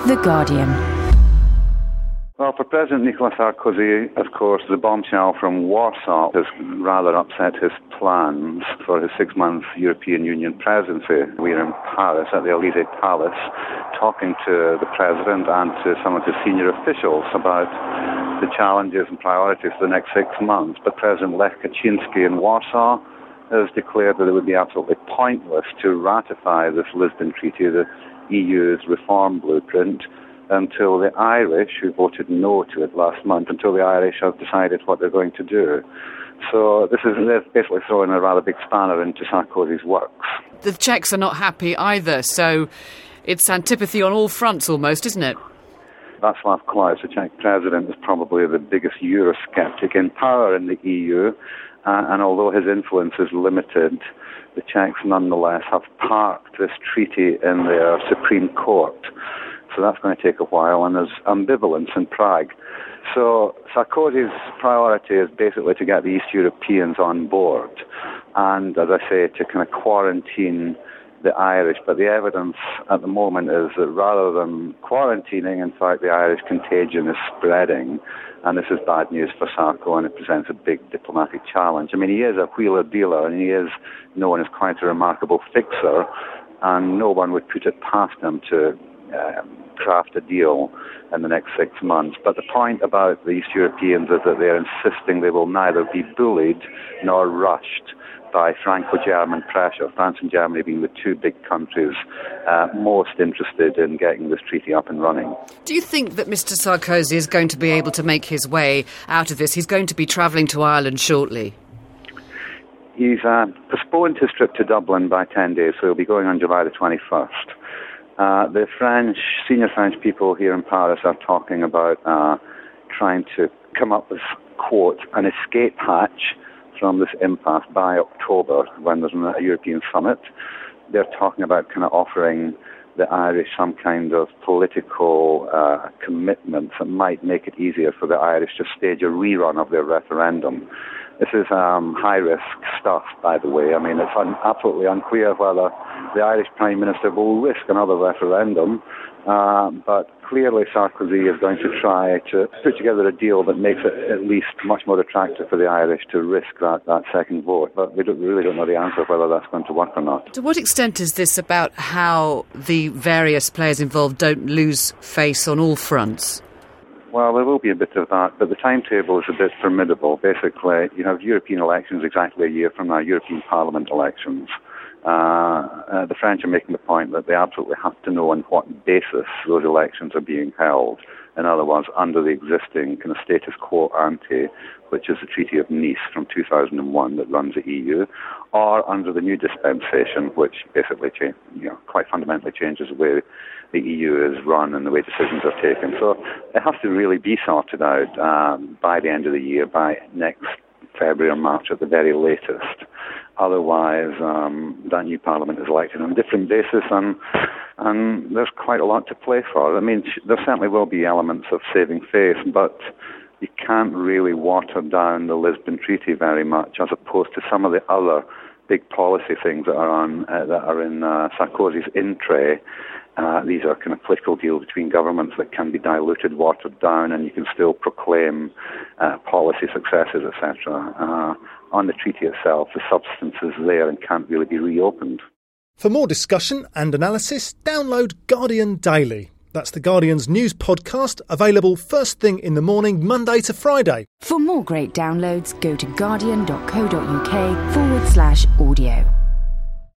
The Guardian. Well, for President Nicolas Sarkozy, of course, the bombshell from Warsaw has rather upset his plans for his 6-month European Union presidency. We're in Paris at the Élysée Palace talking to the president and to some of his senior officials about the challenges and priorities for the next 6 months. But President Lech Kaczynski in Warsaw has declared that it would be absolutely pointless to ratify this Lisbon Treaty, the EU's reform blueprint, until the Irish, who voted no to it last month, until the Irish have decided what they're going to do. So they're basically throwing a rather big spanner into Sarkozy's works. The Czechs are not happy either, so it's antipathy on all fronts almost, isn't it? Václav Klaus, the Czech president, is probably the biggest Eurosceptic in power in the EU, and although his influence is limited, the Czechs nonetheless have parked this treaty in their Supreme Court. So that's going to take a while, and there's ambivalence in Prague. So Sarkozy's priority is basically to get the East Europeans on board and, as I say, to kind of quarantine the Irish. But the evidence at the moment is that rather than quarantining, in fact, the Irish contagion is spreading. And this is bad news for Sarko, and it presents a big diplomatic challenge. I mean, he is a wheeler-dealer, and he is known as quite a remarkable fixer, and no one would put it past him to craft a deal in the next 6 months. But the point about the East Europeans is that they're insisting they will neither be bullied nor rushed by Franco-German pressure, France and Germany being the two big countries most interested in getting this treaty up and running. Do you think that Mr. Sarkozy is going to be able to make his way out of this? He's going to be travelling to Ireland shortly. He's postponed his trip to Dublin by 10 days, so he'll be going on July the 21st. The senior French people here in Paris are talking about trying to come up with, quote, an escape hatch from this impasse by October when there's a European summit. They're talking about kind of offering the Irish some kind of political commitment that might make it easier for the Irish to stage a rerun of their referendum. This is high-risk stuff, by the way. I mean, it's absolutely unclear whether the Irish Prime Minister will risk another referendum, but clearly Sarkozy is going to try to put together a deal that makes it at least much more attractive for the Irish to risk that second vote. But we really don't know the answer whether that's going to work or not. To what extent is this about how the various players involved don't lose face on all fronts? Well, there will be a bit of that, but the timetable is a bit formidable. Basically, you have European elections exactly a year from now, European Parliament elections. The French are making the point that they absolutely have to know on what basis those elections are being held. In other words, under the existing kind of status quo ante, which is the Treaty of Nice from 2001 that runs the EU, or under the new dispensation, which basically quite fundamentally changes the way the EU is run and the way decisions are taken. So it has to really be sorted out by the end of the year, by next February or March at the very latest. Otherwise, that new parliament is elected on a different basis, and there's quite a lot to play for. I mean, there certainly will be elements of saving face, but you can't really water down the Lisbon Treaty very much, as opposed to some of the other big policy things that are in Sarkozy's in tray. These are kind of political deals between governments that can be diluted, watered down, and you can still proclaim policy successes, etc. On the treaty itself, the substance is there and can't really be reopened. For more discussion and analysis, download Guardian Daily. That's The Guardian's news podcast, available first thing in the morning, Monday to Friday. For more great downloads, go to guardian.co.uk/audio.